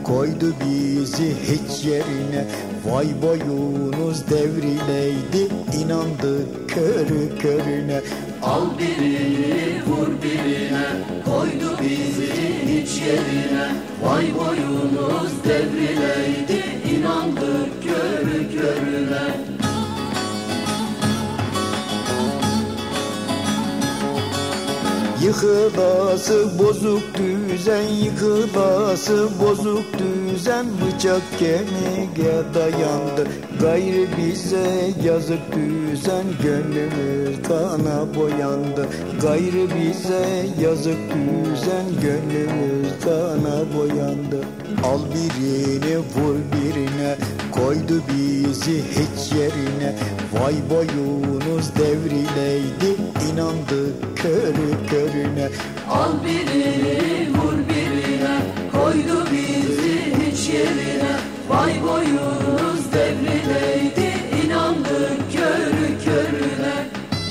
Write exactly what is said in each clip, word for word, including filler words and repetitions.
koydu bizi hiç yerine. Vay boyunuz devrileydi, inandık körü körüne. Al birini vur birine, koydu bizi hiç yerine. Vay boyunuz devrileydi, inandık körü körüne. Yıkılası bozuk düzen, yıkılası bozuk düzen. Bıçak kemiğe dayandı, gayrı bize yazık düzen. Gönlümüz kana boyandı, gayrı bize yazık düzen. Gönlümüz kana boyandı. Al birini vur birine, koydu bizi hiç yerine. Vay boyunuz devrileydi, inandık körü körüne. Al birini vur birine, koydu bizi hiç yerine. Vay boyunuz devrileydi, inandık körü körüne.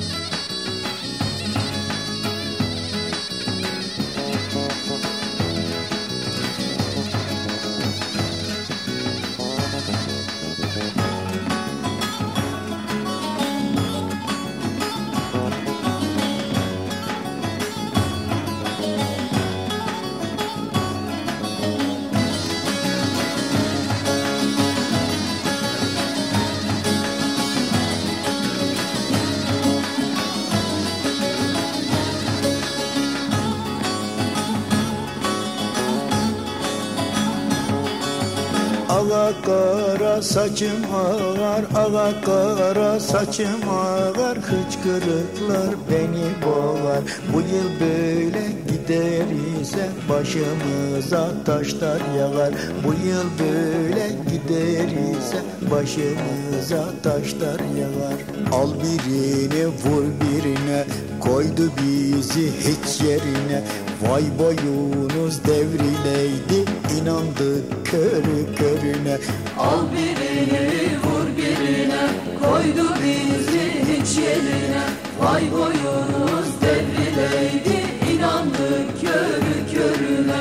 Ağa kara saçım ağar, ağa kara saçım ağar. Hıçkırıklar beni boğar. Bu yıl böyle gider ise başımıza taşlar yağar. Bu yıl böyle gider ise başımıza taşlar yağar. Al birini vur birine, koydu bizi hiç yerine. Vay boyunuz devrileydi, inandık körü körüne. Al birini vur birine, koydu bizi hiç yerine. Vay boyunuz devrileydi, inandık körü körüne.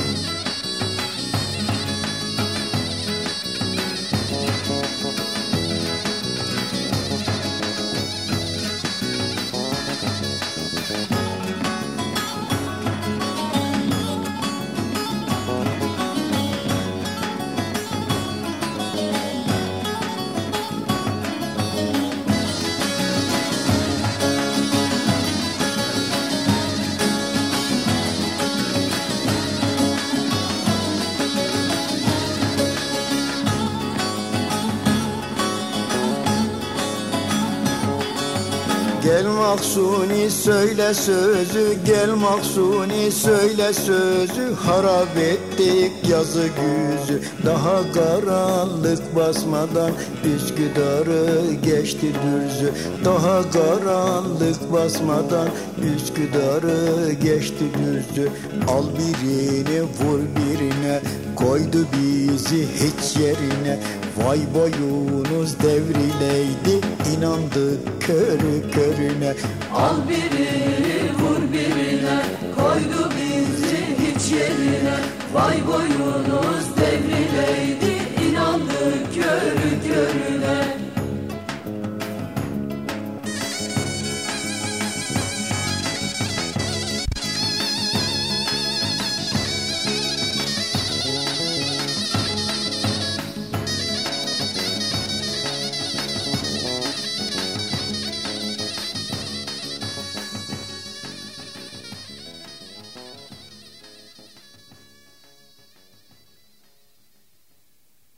Gel Maksuni söyle sözü, gel Maksuni söyle sözü. Harap ettik yazı güzü, daha karanlık basmadan Üsküdar'ı geçti dürzü. Daha karanlık basmadan Üsküdar'ı geçti dürzü. Al birini vur birine, koydu bizi hiç yerine. Vay boyunuz devrileydi, inandık körü körüne. Al birini vur birine, koydu bizi hiç yerine. Vay boyunuz